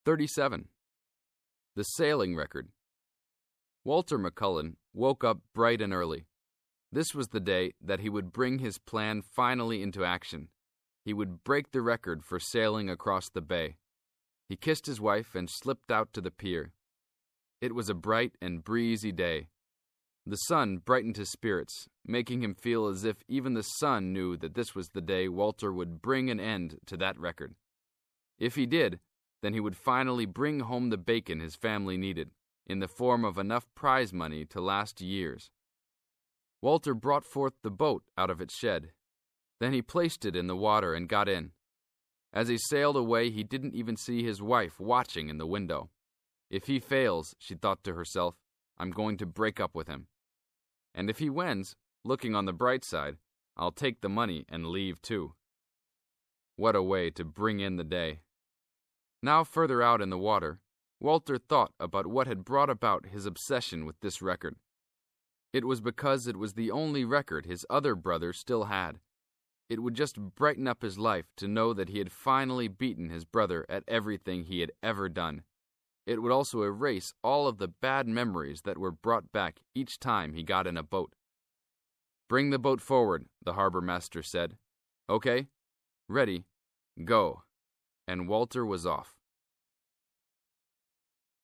37. The sailing record. Walter McCullen woke up bright and early. This was the day that he would bring his plan finally into action. He would break the record for sailing across the bay. He kissed his wife and slipped out to the pier. It was a bright and breezy day. The sun brightened his spirits, making him feel as if even the sun knew that this was the day Walter would bring an end to that record. If he did, then he would finally bring home the bacon his family needed, in the form of enough prize money to last years. Walter brought forth the boat out of its shed. Then he placed it in the water and got in. As he sailed away, he didn't even see his wife watching in the window. If he fails, she thought to herself, I'm going to break up with him. And if he wins, looking on the bright side, I'll take the money and leave too. What a way to bring in the day. Now further out in the water, Walter thought about what had brought about his obsession with this record. It was because it was the only record his other brother still had. It would just brighten up his life to know that he had finally beaten his brother at everything he had ever done. It would also erase all of the bad memories that were brought back each time he got in a boat. Bring the boat forward, the harbor master said. Okay, ready, go. And Walter was off.